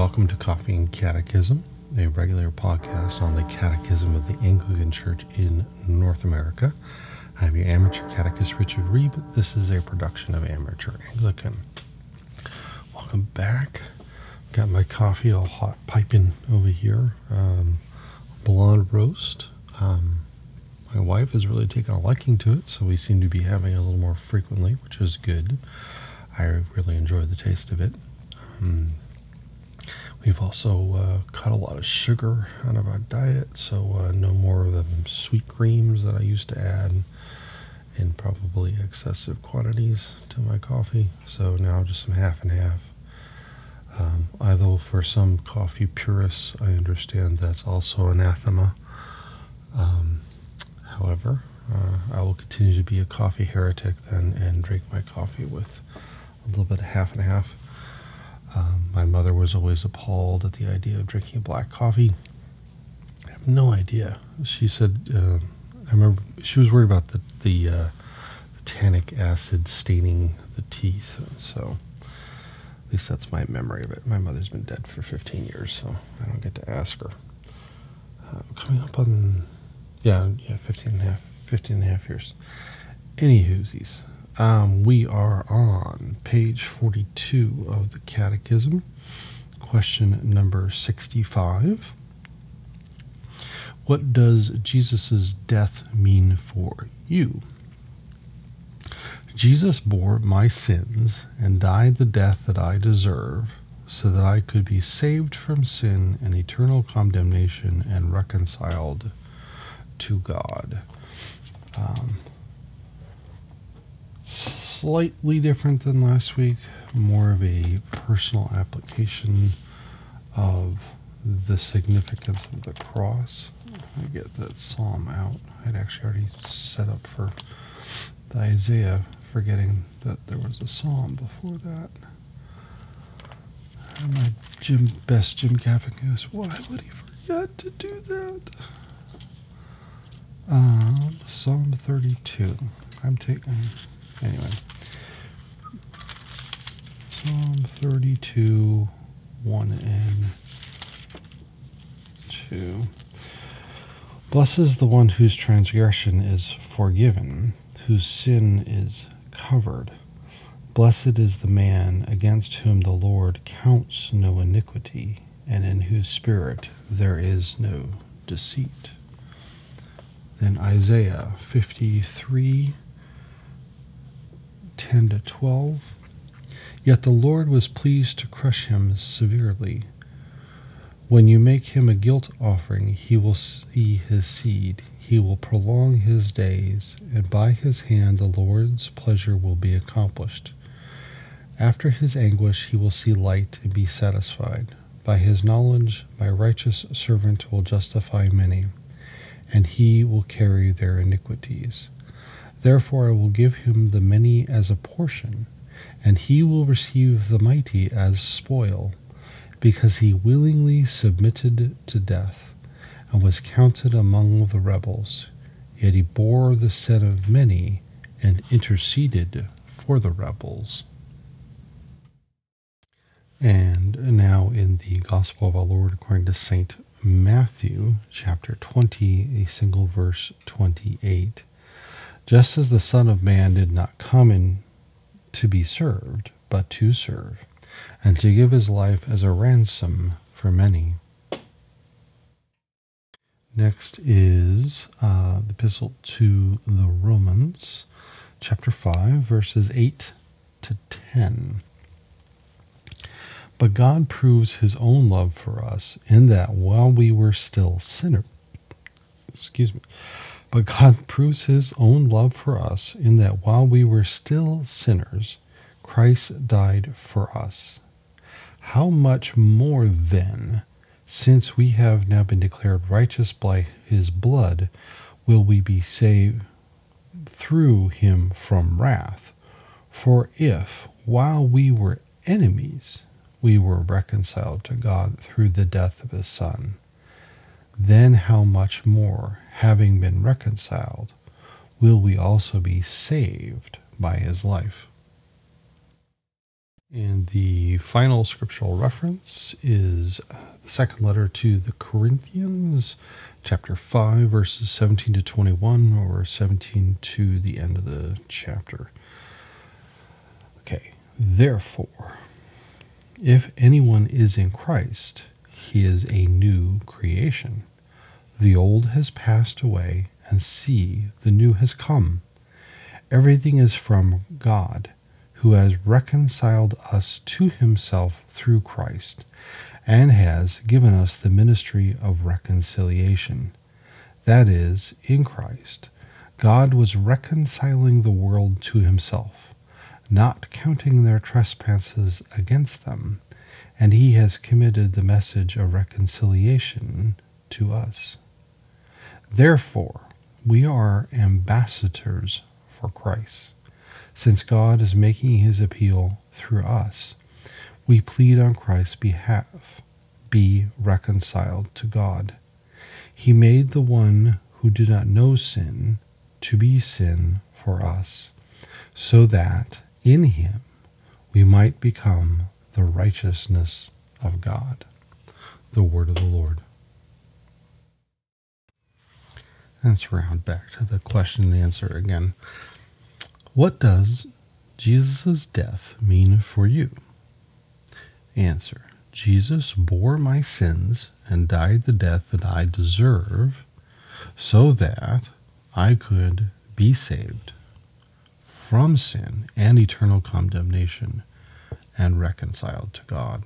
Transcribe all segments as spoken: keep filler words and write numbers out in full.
Welcome to Coffee and Catechism, a regular podcast on the Catechism of the Anglican Church in North America. I'm your amateur catechist, Richard Reeb. This is a production of Amateur Anglican. Welcome back. Got my coffee all hot piping over here. Um, blonde roast. Um, my wife has really taken a liking to it, so we seem to be having it a little more frequently, which is good. I really enjoy the taste of it. Um, We've also uh, cut a lot of sugar out of our diet, so uh, no more of the sweet creams that I used to add in probably excessive quantities to my coffee. So now just some half and half. Um, although for some coffee purists, I understand that's also anathema. Um, however, uh, I will continue to be a coffee heretic then and drink my coffee with a little bit of half and half. Um, my mother was always appalled at the idea of drinking black coffee. I have no idea. She said, uh, I remember she was worried about the the, uh, the tannic acid staining the teeth. So at least that's my memory of it. My mother's been dead for fifteen years, so I don't get to ask her. Uh, coming up on, yeah, yeah, fifteen and a half, fifteen and a half years. Any whoosies. Um, we are on page forty-two of the Catechism, question number sixty-five. What does Jesus' death mean for you? Jesus bore my sins and died the death that I deserve, so that I could be saved from sin and eternal condemnation and reconciled to God. Um, Slightly different than last week, more of a personal application of the significance of the cross. I get that psalm out. I'd actually already set up for the Isaiah, forgetting that there was a psalm before that. And my Jim, best Jim Caffin goes, why would he forget to do that? Um, Psalm thirty-two. I'm taking... Anyway, Psalm thirty-two, one and two. Blessed is the one whose transgression is forgiven, whose sin is covered. Blessed is the man against whom the Lord counts no iniquity, and in whose spirit there is no deceit. Then Isaiah fifty-three, ten to twelve. Yet the Lord was pleased to crush him severely. When you make him a guilt offering, he will see his seed. He will prolong his days, and by his hand the Lord's pleasure will be accomplished. After his anguish he will see light and be satisfied. By his knowledge my righteous servant will justify many, and he will carry their iniquities. Therefore I will give him the many as a portion, and he will receive the mighty as spoil, because he willingly submitted to death, and was counted among the rebels. Yet he bore the sin of many, and interceded for the rebels. And now in the Gospel of our Lord according to Saint Matthew, chapter twenty, a single verse twenty-eight. Just as the Son of Man did not come in to be served, but to serve, and to give his life as a ransom for many. Next is uh, the Epistle to the Romans, chapter five, verses eight to ten. But God proves his own love for us in that while we were still sinners, excuse me, But God proves his own love for us in that while we were still sinners, Christ died for us. How much more then, since we have now been declared righteous by his blood, will we be saved through him from wrath? For if, while we were enemies, we were reconciled to God through the death of his Son, then how much more, having been reconciled, will we also be saved by his life? And the final scriptural reference is uh, the second letter to the Corinthians, chapter five, verses seventeen to twenty-one, or seventeen to the end of the chapter. Okay, therefore, if anyone is in Christ, he is a new creation. The old has passed away, and see, the new has come. Everything is from God, who has reconciled us to himself through Christ, and has given us the ministry of reconciliation. That is, in Christ, God was reconciling the world to himself, not counting their trespasses against them, and he has committed the message of reconciliation to us. Therefore, we are ambassadors for Christ. Since God is making his appeal through us, we plead on Christ's behalf, be reconciled to God. He made the one who did not know sin to be sin for us, so that in him we might become the righteousness of God. The word of the Lord. Let's round back to the question and answer again. What does Jesus' death mean for you? Answer. Jesus bore my sins and died the death that I deserve so that I could be saved from sin and eternal condemnation and reconciled to God.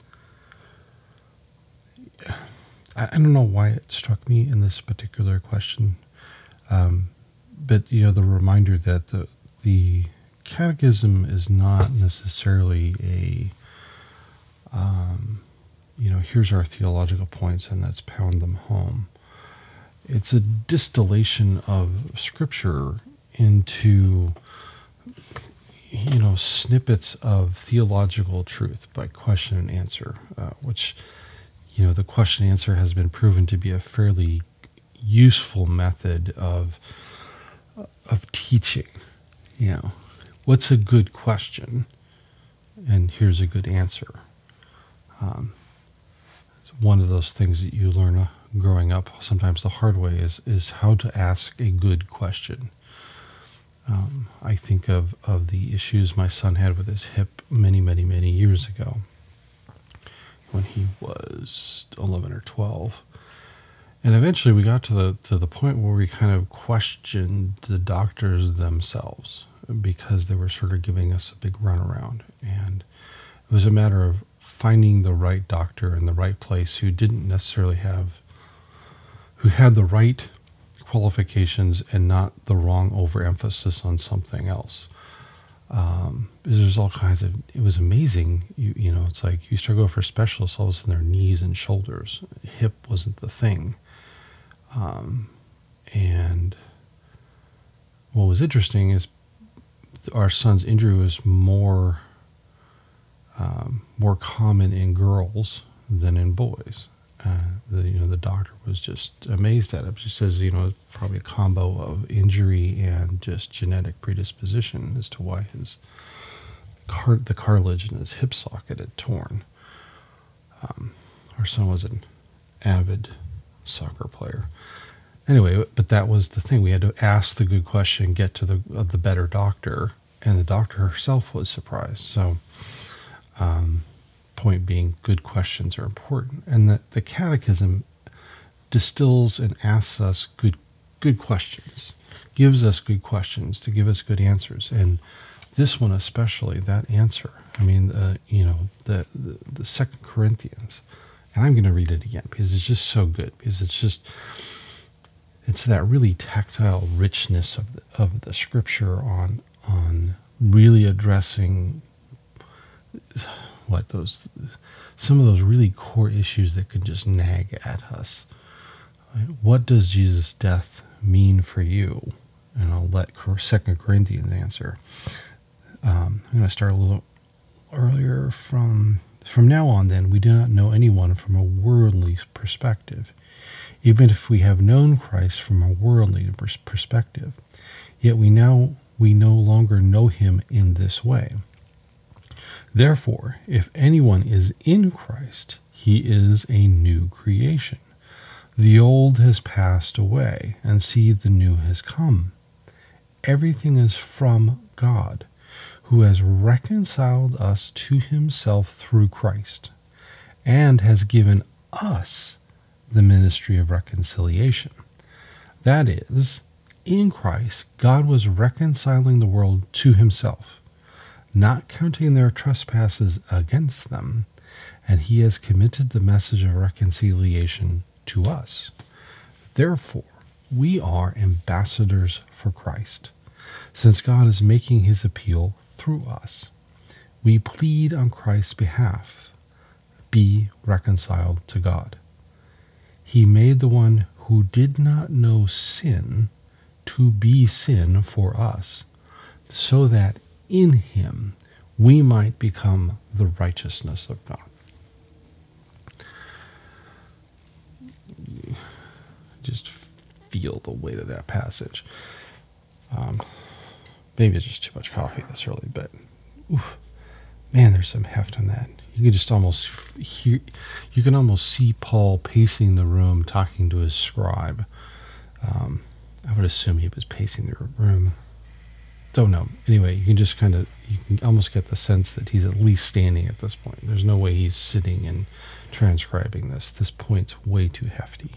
I don't know why it struck me in this particular question, um, but you know, the reminder that the the catechism is not necessarily a um, you know, here's our theological points and let's pound them home. It's a distillation of Scripture into, you know, snippets of theological truth by question and answer, uh, which, you know, the question and answer has been proven to be a fairly useful method of of teaching. You know, what's a good question? And here's a good answer. Um, it's one of those things that you learn uh, growing up, sometimes the hard way, is is how to ask a good question. Um, I think of, of the issues my son had with his hip many, many, many years ago when he was eleven or twelve. And eventually we got to the to the point where we kind of questioned the doctors themselves because they were sort of giving us a big runaround. And it was a matter of finding the right doctor in the right place who didn't necessarily have, who had the right qualifications and not the wrong overemphasis on something else. Um, there's all kinds of, it was amazing. You, you know, it's like you start going for specialists, all of a sudden their knees and shoulders, hip wasn't the thing. Um, and what was interesting is our son's injury was more, um, more common in girls than in boys. Uh, the you know the doctor was just amazed at it. She says, you know, it's probably a combo of injury and just genetic predisposition as to why his car the cartilage in his hip socket had torn. Um, our son was an avid soccer player. Anyway, but that was the thing. We had to ask the good question, get to the uh, the better doctor, and the doctor herself was surprised. So. Um, point being, good questions are important, and that the catechism distills and asks us good good questions, gives us good questions to give us good answers. And this one especially, that answer, I mean, uh, you know, the, the the Second Corinthians, and I'm going to read it again because it's just so good, because it's just, it's that really tactile richness of the, of the Scripture on on really addressing what those, some of those really core issues that could just nag at us. What does Jesus' death mean for you? And I'll let Second Corinthians answer. Um, I'm going to start a little earlier. From from now on, then, we do not know anyone from a worldly perspective. Even if we have known Christ from a worldly perspective, yet we now we no longer know him in this way. Therefore, if anyone is in Christ, he is a new creation. The old has passed away, and see, the new has come. Everything is from God, who has reconciled us to himself through Christ, and has given us the ministry of reconciliation. That is, in Christ, God was reconciling the world to himself, not counting their trespasses against them, and he has committed the message of reconciliation to us. Therefore, we are ambassadors for Christ, since God is making his appeal through us. We plead on Christ's behalf, be reconciled to God. He made the one who did not know sin to be sin for us, so that in him we might become the righteousness of God. Just feel the weight of that passage. Um, maybe it's just too much coffee this early, but oof, man, there's some heft on that. You can just almost hear, you can almost see Paul pacing the room, talking to his scribe. Um, I would assume he was pacing the room. Don't know. Anyway, you can just kind of, you can almost get the sense that he's at least standing at this point. There's no way he's sitting and transcribing this. This point's way too hefty.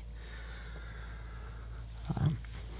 Um,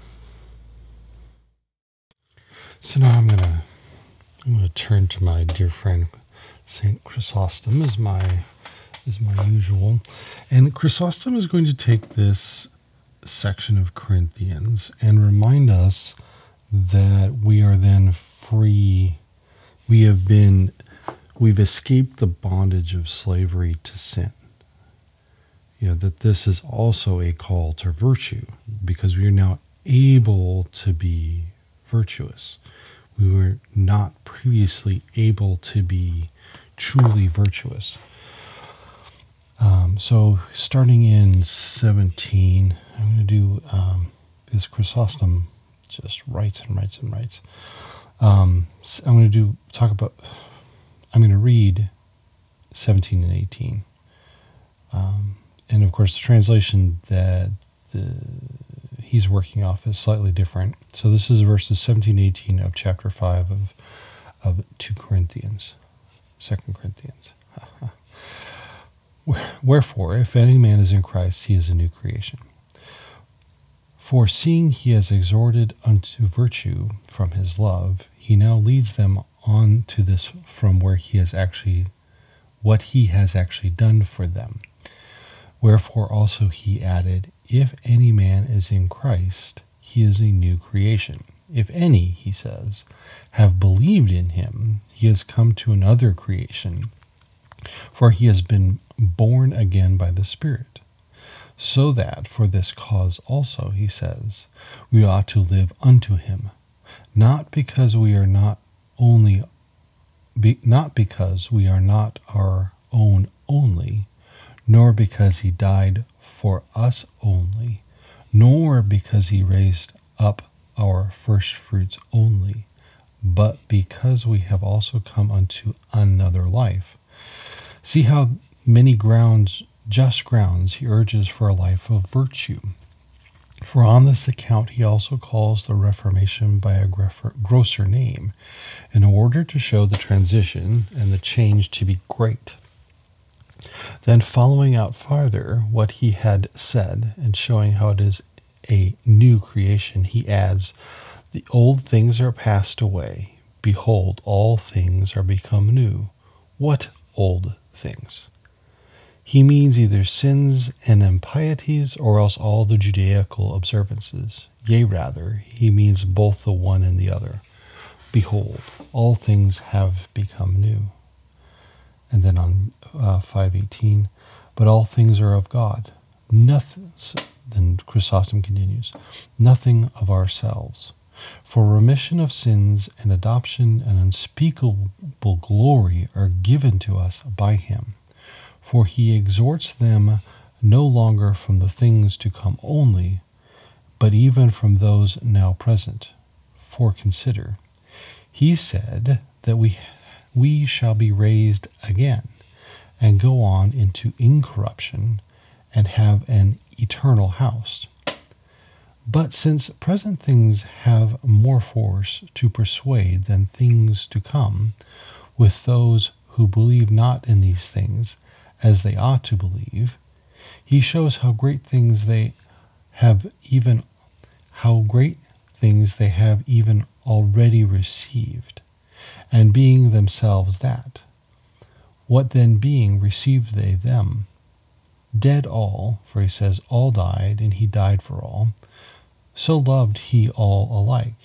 so now I'm gonna, I'm gonna turn to my dear friend Saint Chrysostom, as my, as my usual, and Chrysostom is going to take this section of Corinthians and remind us that we are then free. We have been, we've escaped the bondage of slavery to sin. You know, that this is also a call to virtue, because we are now able to be virtuous. We were not previously able to be truly virtuous. Um, so starting in seventeen, I'm going to do, um, this Chrysostom just writes and writes and writes. Um, I'm going to do, talk about, I'm going to read seventeen and eighteen. Um, and of course the translation that the, he's working off is slightly different. So this is verses seventeen and eighteen of chapter five of, of Second Corinthians. Second Corinthians. Wherefore, if any man is in Christ, he is a new creation. For seeing he has exhorted unto virtue from his love, he now leads them on to this from where he has actually, what he has actually done for them. Wherefore also he added, if any man is in Christ, he is a new creation. If any, he says, have believed in him, he has come to another creation, for he has been born again by the Spirit. So that for this cause also, he says, we ought to live unto him, not because we are not only, be, not because we are not our own only, nor because he died for us only, nor because he raised up our first fruits only, but because we have also come unto another life. See how many grounds, just grounds, he urges for a life of virtue. For on this account he also calls the Reformation by a grosser name, in order to show the transition and the change to be great. Then following out farther what he had said, and showing how it is a new creation, he adds, the old things are passed away. Behold, all things are become new. What old things? He means either sins and impieties, or else all the Judaical observances. Yea, rather, he means both the one and the other. Behold, all things have become new. And then on uh, five eighteen, but all things are of God. Nothing, then Chrysostom continues, nothing of ourselves. For remission of sins and adoption and unspeakable glory are given to us by him. For he exhorts them no longer from the things to come only, but even from those now present. For consider, he said that we we shall be raised again and go on into incorruption and have an eternal house. But since present things have more force to persuade than things to come, with those who believe not in these things as they ought to believe, he shows how great things they have even how great things they have even already received, and being themselves that. What then being received they them? Dead all, for he says, all died, and he died for all. So loved he all alike,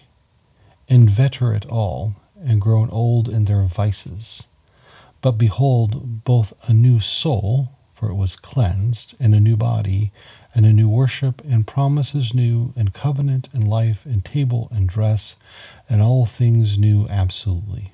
inveterate all, and grown old in their vices. But behold, both a new soul, for it was cleansed, and a new body, and a new worship, and promises new, and covenant, and life, and table, and dress, and all things new absolutely.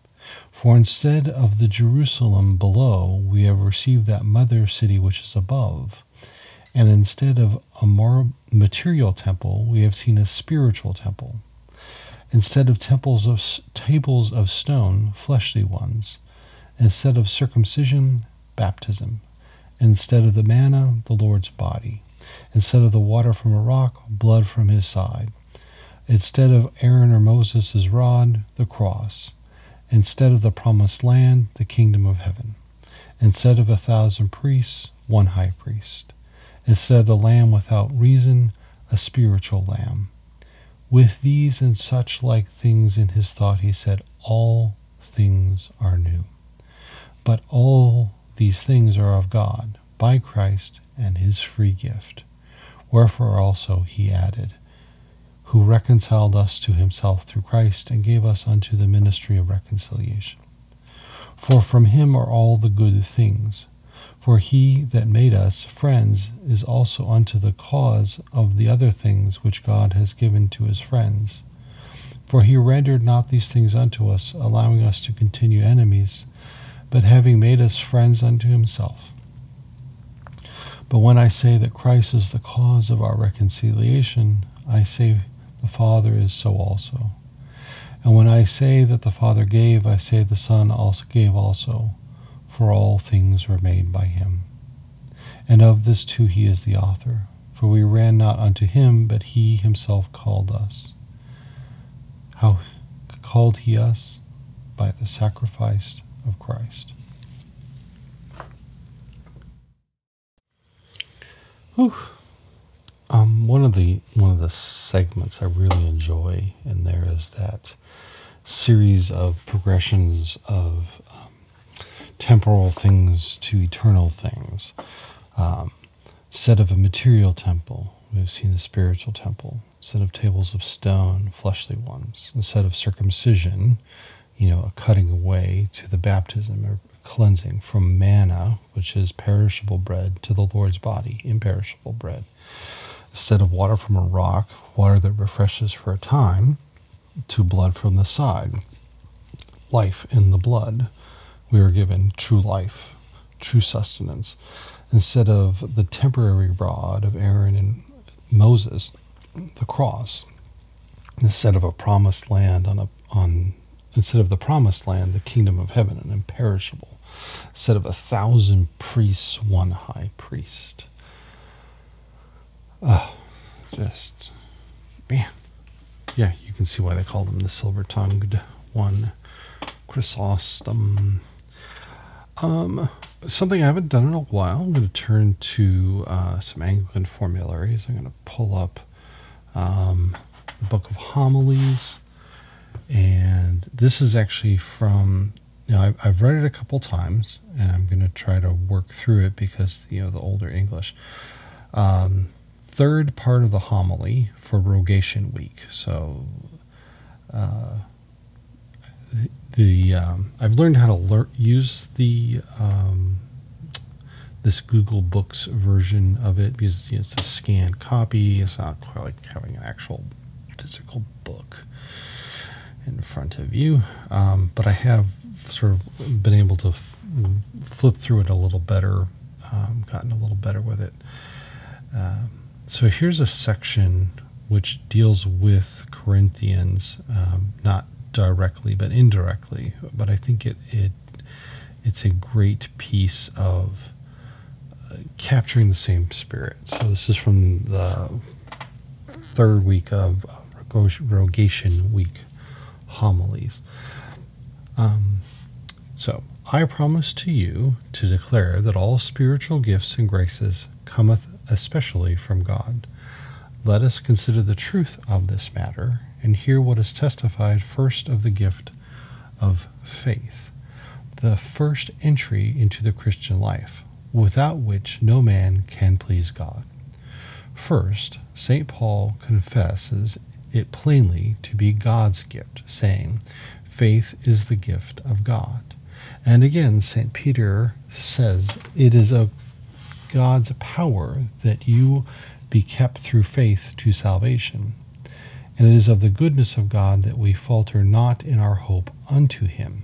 For instead of the Jerusalem below, we have received that mother city which is above. And instead of a more material temple, we have seen a spiritual temple. Instead of temples of tables of stone, fleshly ones. Instead of circumcision, baptism. Instead of the manna, the Lord's body. Instead of the water from a rock, blood from his side. Instead of Aaron or Moses' rod, the cross. Instead of the promised land, the kingdom of heaven. Instead of a thousand priests, one high priest. Instead of the lamb without reason, a spiritual lamb. With these and such like things in his thought he said, all things are new. But all these things are of God, by Christ and his free gift. Wherefore also he added, who reconciled us to himself through Christ and gave us unto the ministry of reconciliation. For from him are all the good things. For he that made us friends is also unto the cause of the other things which God has given to his friends. For he rendered not these things unto us, allowing us to continue enemies, but having made us friends unto himself. But when I say that Christ is the cause of our reconciliation, I say the Father is so also. And when I say that the Father gave, I say the Son also gave also, for all things were made by him. And of this too he is the author, for we ran not unto him, but he himself called us. How called he us? By the sacrifice of Christ. Whew. Um, one of the one of the segments I really enjoy in there is that series of progressions of um, temporal things to eternal things. Um, instead of a material temple, we've seen the spiritual temple. Instead of tables of stone, fleshly ones. Instead of circumcision, you know, a cutting away, to the baptism or cleansing from manna, which is perishable bread, to the Lord's body, imperishable bread. Instead of water from a rock, water that refreshes for a time, to blood from the side. Life in the blood. We are given true life, true sustenance. Instead of the temporary rod of Aaron and Moses, the cross. Instead of a promised land on a on instead of the promised land, the kingdom of heaven, an imperishable. Instead of a thousand priests, one high priest. Ah, uh, just, man. Yeah, you can see why they called him the silver-tongued one. Chrysostom. Um, something I haven't done in a while. I'm going to turn to uh, some Anglican formularies. I'm going to pull up um, the Book of Homilies. And this is actually from, you know, I've, I've read it a couple times, and I'm going to try to work through it because, you know, the older English. Um, third part of the homily for Rogation Week. So uh, the, the um, I've learned how to lear- use the um, this Google Books version of it because, you know, it's a scanned copy. It's not quite like having an actual physical book in front of you, um, but I have sort of been able to f- flip through it a little better, um, gotten a little better with it. Um, so here's a section which deals with Corinthians, um, not directly, but indirectly. But I think it it it's a great piece of uh, capturing the same spirit. So this is from the third week of Rogation Week homilies. Um, so, I promise to you to declare that all spiritual gifts and graces cometh especially from God. Let us consider the truth of this matter, and hear what is testified first of the gift of faith, the first entry into the Christian life, without which no man can please God. First, Saint Paul confesses it plainly to be God's gift, saying, faith is the gift of God. And again, Saint Peter says it is of God's power that you be kept through faith to salvation. And it is of the goodness of God that we falter not in our hope unto him.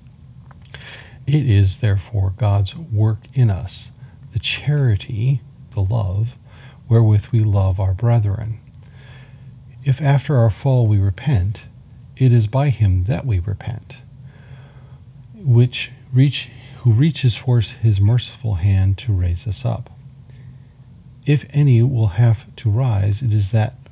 It is therefore God's work in us, the charity, the love, wherewith we love our brethren. If after our fall we repent, it is by him that we repent, which reach who reaches forth his merciful hand to raise us up. If any will have to rise, it is that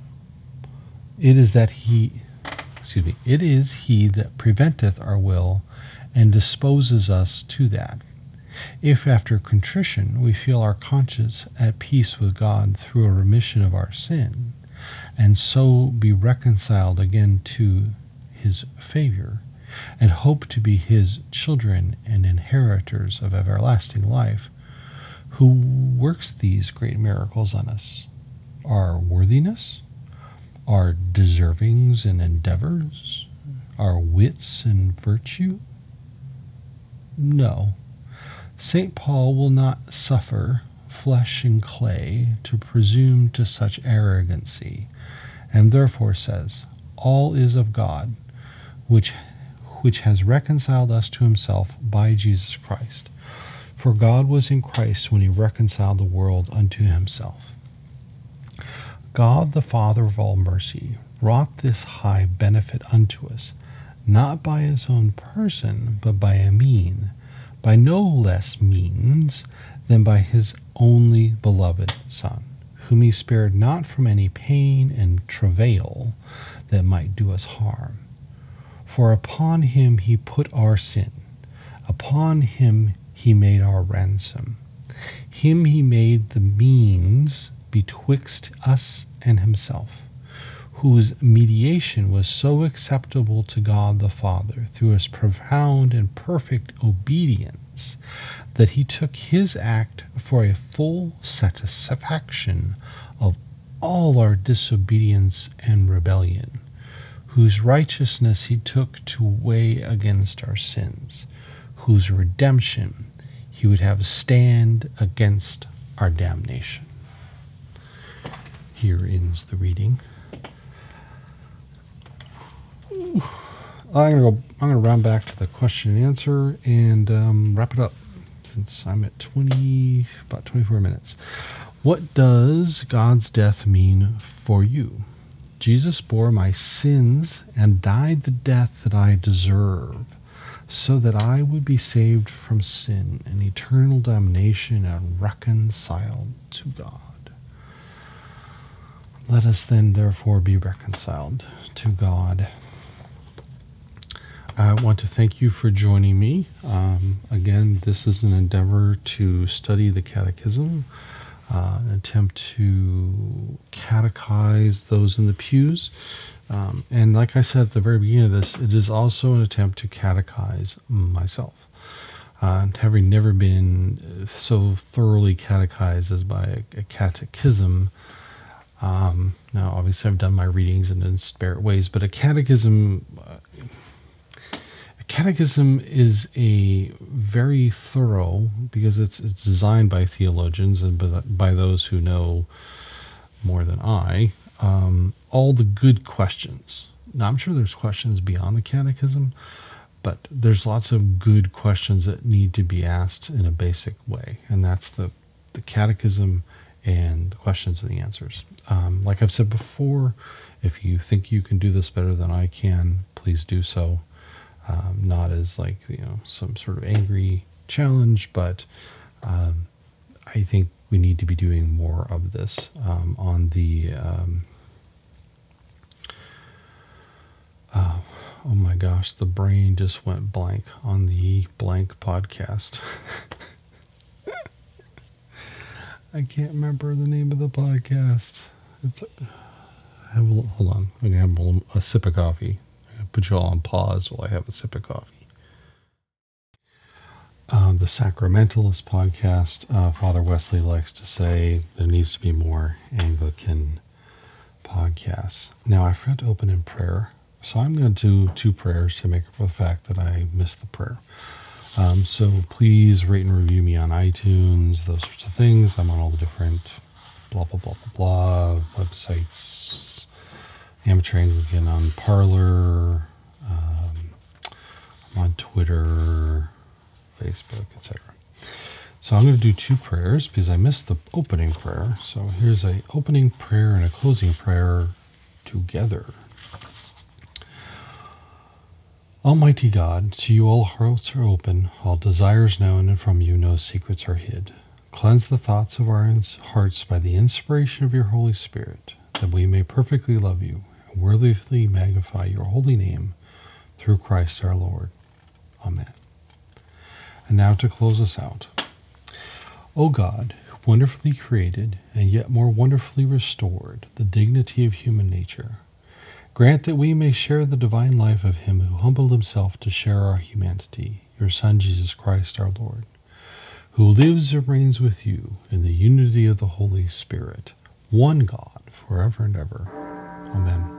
it is that he excuse me, it is he that preventeth our will and disposes us to that. If after contrition we feel our conscience at peace with God through a remission of our sin, and so be reconciled again to his favor, and hope to be his children and inheritors of everlasting life, who works these great miracles on us? Our worthiness, our deservings and endeavors, our wits and virtue? No. Saint Paul will not suffer flesh and clay to presume to such arrogancy, and therefore says, all is of God, which which has reconciled us to himself by Jesus Christ. For God was in Christ when he reconciled the world unto himself. God, the Father of all mercy, wrought this high benefit unto us, not by his own person, but by a mean, by no less means than by his only beloved Son, whom he spared not from any pain and travail that might do us harm. For upon him he put our sin, upon him he made our ransom. Him he made the means betwixt us and himself, whose mediation was so acceptable to God the Father through his profound and perfect obedience, that he took his act for a full satisfaction of all our disobedience and rebellion, whose righteousness he took to weigh against our sins, whose redemption he would have stand against our damnation. Here ends the reading. I'm gonna go. I'm gonna round back to the question and answer and um, wrap it up, since I'm at twenty, about twenty-four minutes. What does God's death mean for you? Jesus bore my sins and died the death that I deserve, so that I would be saved from sin and eternal damnation and reconciled to God. Let us then therefore be reconciled to God. I want to thank you for joining me. Um, again, this is an endeavor to study the Catechism, uh, an attempt to catechize those in the pews. Um, and like I said at the very beginning of this, it is also an attempt to catechize myself. Uh, having never been so thoroughly catechized as by a, a catechism, um, now obviously I've done my readings in disparate ways, but a catechism, uh, a catechism is a very thorough, because it's it's designed by theologians and by, by those who know more than I, um, all the good questions. Now, I'm sure there's questions beyond the catechism, but there's lots of good questions that need to be asked in a basic way, and that's the, the catechism and the questions and the answers. Um, like I've said before, If you think you can do this better than I can, please do so. Um, not as like, you know, some sort of angry challenge, but um, I think we need to be doing more of this um, on the, um, uh, oh my gosh, the brain just went blank on the blank podcast. I can't remember the name of the podcast. It's have a, hold on. I'm gonna have a, a sip of coffee. I'm gonna put you all on pause while I have a sip of coffee. Uh, the Sacramentalist podcast. Uh, Father Wesley likes to say there needs to be more Anglican podcasts. Now I forgot to open in prayer, so I'm going to do two prayers to make up for the fact that I missed the prayer. Um, so please rate and review me on iTunes, those sorts of things. I'm on all the different blah, blah, blah, blah, blah websites. Amateur Anglican on Parler. Um, I'm on Twitter, Facebook, et cetera. So I'm going to do two prayers because I missed the opening prayer. So here's a opening prayer and a closing prayer together. Almighty God, to you all hearts are open, all desires known, and from you no secrets are hid. Cleanse the thoughts of our hearts by the inspiration of your Holy Spirit, that we may perfectly love you and worthily magnify your holy name through Christ our Lord. Amen. And now to close us out. O God, who wonderfully created and yet more wonderfully restored the dignity of human nature, grant that we may share the divine life of him who humbled himself to share our humanity, your Son, Jesus Christ our Lord, who lives and reigns with you in the unity of the Holy Spirit, one God, forever and ever. Amen.